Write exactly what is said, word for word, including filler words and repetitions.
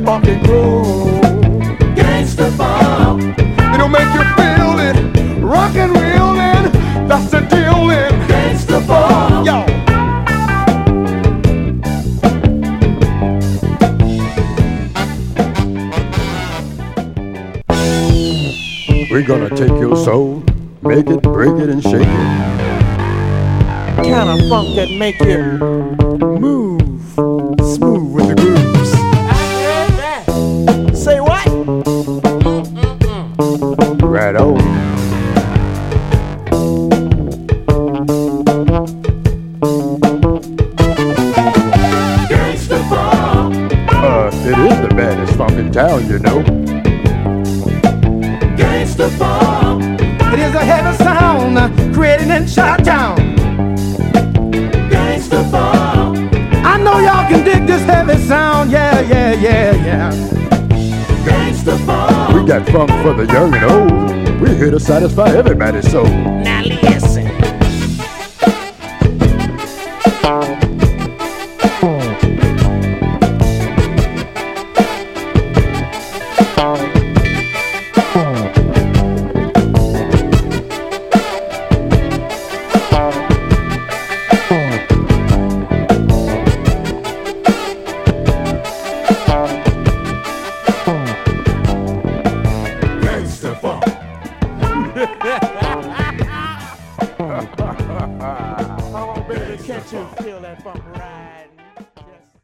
funky groove. Gangsta funk. It'll make you feel it, rock and reelin'. That's the deal in gangsta funk. Yo. We're gonna take your soul, make it, break it, and shake it. Kind of funk that make you move smooth with the grooves. I heard that. Say what? Mm-mm-mm. Right on. Gangsta funk. Uh, it is the baddest funk in town, you know. Gangsta funk. It is a heavy sound uh, created in Chi-Town. Gangsta funk. I know y'all can dig this heavy sound. Yeah, yeah, yeah, yeah. Gangsta funk. We got funk for the young and old. We're here to satisfy everybody's soul. Now listen.